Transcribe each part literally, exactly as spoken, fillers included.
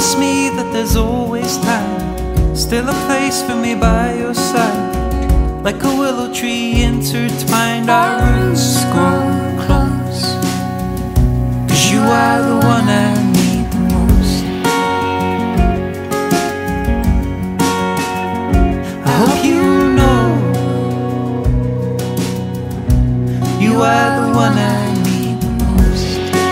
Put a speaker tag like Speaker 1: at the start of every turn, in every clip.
Speaker 1: promise me that there's always time, still a place for me by your side. Like a willow tree intertwined, our roots grow close. 'Cause you are the one I need the most. I hope you know you are the one I need the most.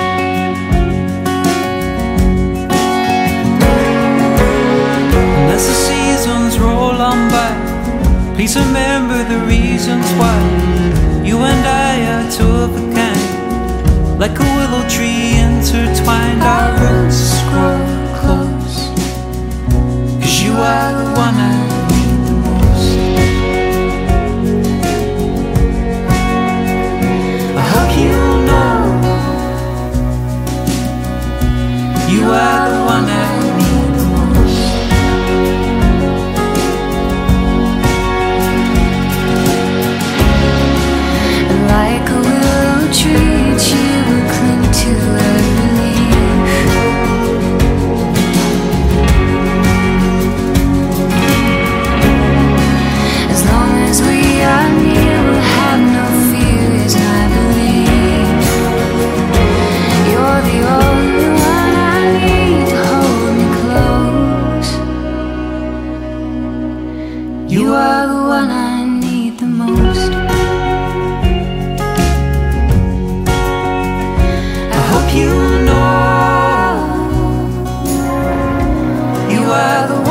Speaker 1: And as the seasons roll on by, please remember the reasons why you and I are two of a kind. Like a willow tree intertwined, our roots grow close. 'Cause you are the one I need the most. I hope you know you are the one I need the most.
Speaker 2: Like a willow tree, you will cling to every leaf. As long as we are near, we'll have no fears, I believe. You're the only one I need to hold me close. You are the one I need the most.
Speaker 1: You know you are the